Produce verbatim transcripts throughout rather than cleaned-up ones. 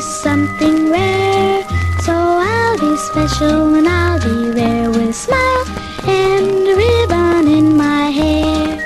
something rare. So I'll be special and I'll be rare, with a smile and a ribbon in my hair.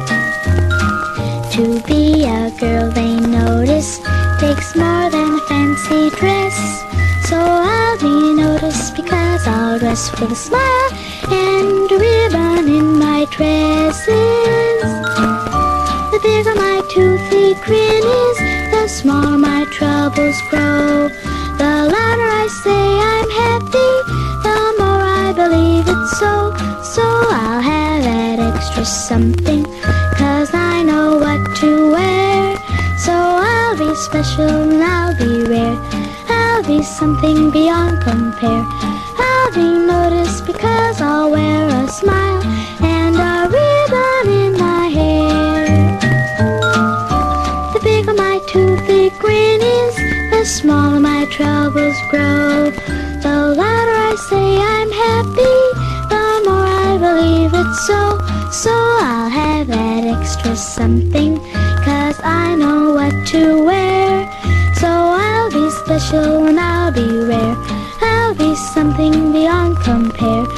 To be a girl they notice takes more than a fancy dress. So I'll be noticed because I'll dress with a smile and a ribbon in my dresses. The bigger my toothy grin is, the smaller my troubles grow. The louder I say I'm happy, the more I believe it's so. So I'll have that extra something, 'cause I know what to wear. So I'll be special and I'll be rare, I'll be something beyond compare. I'll be noticed because I'll wear a smile and a ribbon in my hair. The bigger my toothy grin is, the smaller my troubles grow. The louder I say I'm happy, the more I believe it's so. So I'll have that extra something, 'cause I know what to wear. So I'll be special and I'll be rare, I'll be something beyond compare.